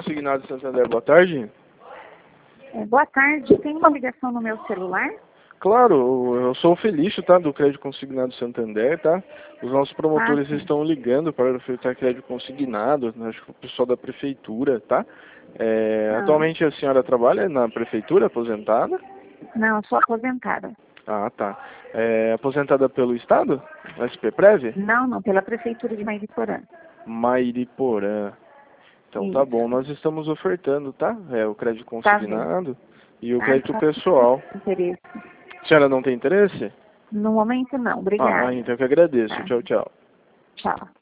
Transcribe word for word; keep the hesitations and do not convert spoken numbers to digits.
Consignado Santander, boa tarde. É, boa tarde, tem uma ligação no meu celular? Claro, eu sou o Felício, tá? Do Crédito Consignado Santander, tá? Os nossos promotores Ah, estão ligando para ofertar crédito consignado, acho que o pessoal da prefeitura, tá? É, ah, atualmente a senhora trabalha na prefeitura, aposentada? não, eu sou aposentada. Ah, tá. É, aposentada pelo Estado? S P Prev? Não, não, pela prefeitura de Mariporã. Mairiporã. Então tá bom, Isso. nós estamos ofertando, tá? É o crédito Tá vendo? consignado e o Ah, crédito então, pessoal. interesse. A senhora não tem interesse? No momento não, Ah, obrigada. então eu que agradeço. Tá, Tchau, tchau. tchau.